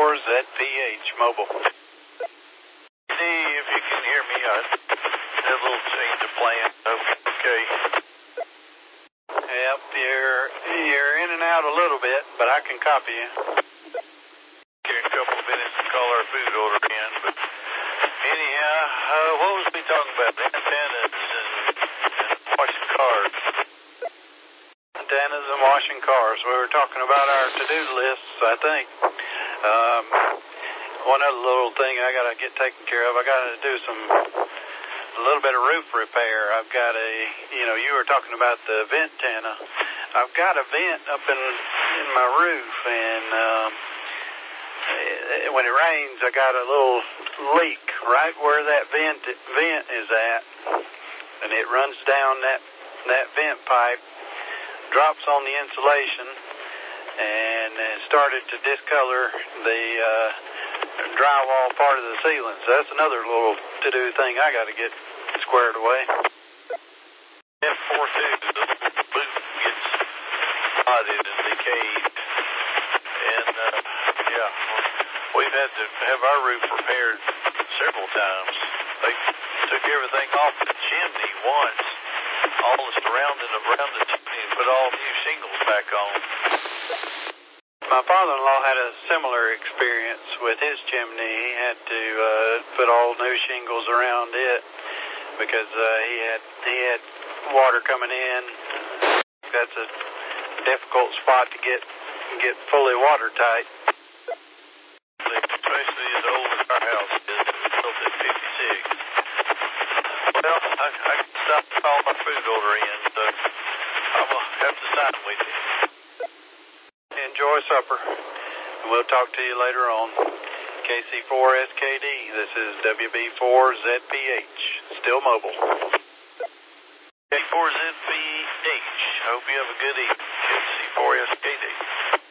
KB4ZPH mobile. See if you can hear me. I had a little change of plan. Okay. Yep, you're in and out a little bit, but I can copy you. Here in a couple of minutes to call our food order in, but anyhow, what was we talking about? Antennas and washing cars. Antennas and washing cars. We were talking about our to-do lists, I think. One other little thing I got to get taken care of, I got to do a little bit of roof repair. I've got you were talking about the vent antenna. I've got a vent up in my roof, and when it rains, I got a little leak right where that vent is at, and it runs down that vent pipe, drops on the insulation, and it started to discolor the drywall part of the ceiling. So that's another little to-do thing I got to get squared away. F42, the boot gets rotted and decayed, and we've had to have our roof repaired several times. They took everything off the chimney once, all the surrounding around the chimney, and put all new shingles back on. My father-in-law had a similar experience with his chimney. He had to put all new shingles around it because he had water coming in. That's a difficult spot to get fully watertight. Especially as old as our house is. It was built at 56. Well, I can stop to call my food order in, so I'm going to have to sign with you. Enjoy supper, and we'll talk to you later on. KC4SKD, this is WB4ZPH, still mobile. K4ZPH, I hope you have a good evening. KC4SKD.